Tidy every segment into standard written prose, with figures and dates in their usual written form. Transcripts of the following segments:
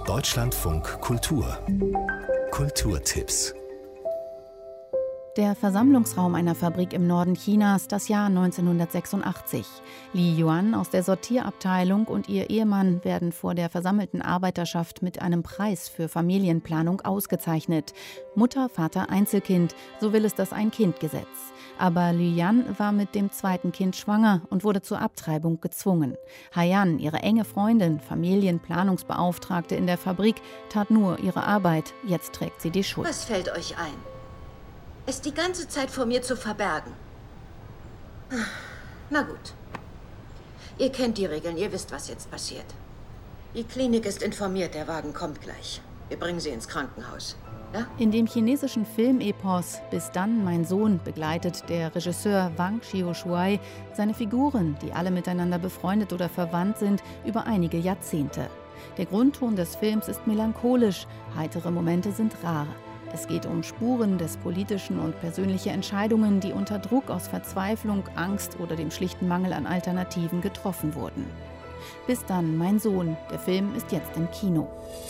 Deutschlandfunk Kultur. Kulturtipps. Der Versammlungsraum einer Fabrik im Norden Chinas, das Jahr 1986. Li Yuan aus der Sortierabteilung und ihr Ehemann werden vor der versammelten Arbeiterschaft mit einem Preis für Familienplanung ausgezeichnet. Mutter, Vater, Einzelkind, so will es das Ein-Kind-Gesetz. Aber Li Yan war mit dem zweiten Kind schwanger und wurde zur Abtreibung gezwungen. Haiyan, ihre enge Freundin, Familienplanungsbeauftragte in der Fabrik, tat nur ihre Arbeit. Jetzt trägt sie die Schuld. Was fällt euch ein? Es die ganze Zeit vor mir zu verbergen. Na gut. Ihr kennt die Regeln, ihr wisst, was jetzt passiert. Die Klinik ist informiert, der Wagen kommt gleich. Wir bringen sie ins Krankenhaus. Ja? In dem chinesischen Filmepos Bis dann, mein Sohn begleitet der Regisseur Wang Xiaoshuai seine Figuren, die alle miteinander befreundet oder verwandt sind, über einige Jahrzehnte. Der Grundton des Films ist melancholisch, heitere Momente sind rar. Es geht um Spuren des politischen und persönliche Entscheidungen, die unter Druck aus Verzweiflung, Angst oder dem schlichten Mangel an Alternativen getroffen wurden. Bis dann, mein Sohn. Der Film ist jetzt im Kino.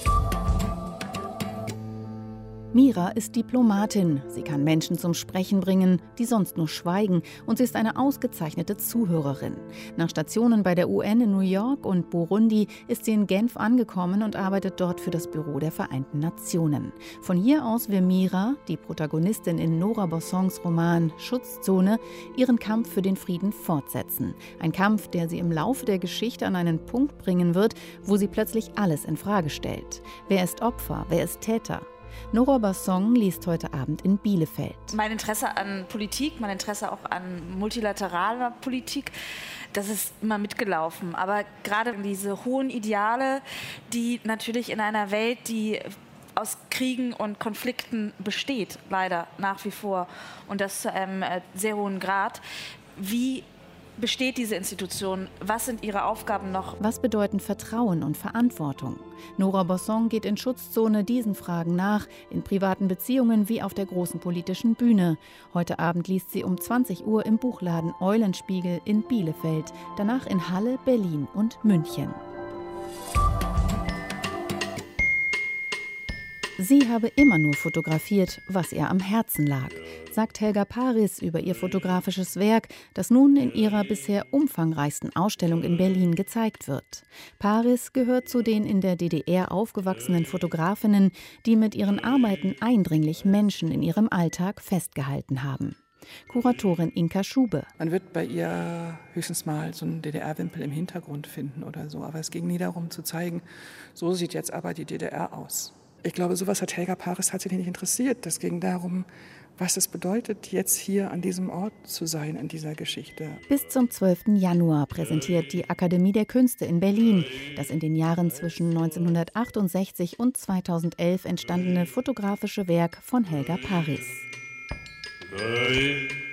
Mira ist Diplomatin. Sie kann Menschen zum Sprechen bringen, die sonst nur schweigen. Und sie ist eine ausgezeichnete Zuhörerin. Nach Stationen bei der UN in New York und Burundi ist sie in Genf angekommen und arbeitet dort für das Büro der Vereinten Nationen. Von hier aus will Mira, die Protagonistin in Nora Bossongs Roman Schutzzone, ihren Kampf für den Frieden fortsetzen. Ein Kampf, der sie im Laufe der Geschichte an einen Punkt bringen wird, wo sie plötzlich alles in Frage stellt. Wer ist Opfer? Wer ist Täter? Nora Bossong liest heute Abend in Bielefeld. Mein Interesse an Politik, mein Interesse auch an multilateraler Politik, das ist immer mitgelaufen. Aber gerade diese hohen Ideale, die natürlich in einer Welt, die aus Kriegen und Konflikten besteht, leider nach wie vor, und das zu einem sehr hohen Grad, wie besteht diese Institution? Was sind ihre Aufgaben noch? Was bedeuten Vertrauen und Verantwortung? Nora Bossong geht in Schutzzone diesen Fragen nach, in privaten Beziehungen wie auf der großen politischen Bühne. Heute Abend liest sie um 20 Uhr im Buchladen Eulenspiegel in Bielefeld, danach in Halle, Berlin und München. Sie habe immer nur fotografiert, was ihr am Herzen lag, sagt Helga Paris über ihr fotografisches Werk, das nun in ihrer bisher umfangreichsten Ausstellung in Berlin gezeigt wird. Paris gehört zu den in der DDR aufgewachsenen Fotografinnen, die mit ihren Arbeiten eindringlich Menschen in ihrem Alltag festgehalten haben. Kuratorin Inka Schube. Man wird bei ihr höchstens mal so einen DDR-Wimpel im Hintergrund finden oder so, aber es ging nie darum zu zeigen, so sieht jetzt aber die DDR aus. Ich glaube, sowas hat Helga Paris tatsächlich nicht interessiert. Es ging darum, was es bedeutet, jetzt hier an diesem Ort zu sein, in dieser Geschichte. Bis zum 12. Januar präsentiert die Akademie der Künste in Berlin das in den Jahren zwischen 1968 und 2011 entstandene fotografische Werk von Helga Paris.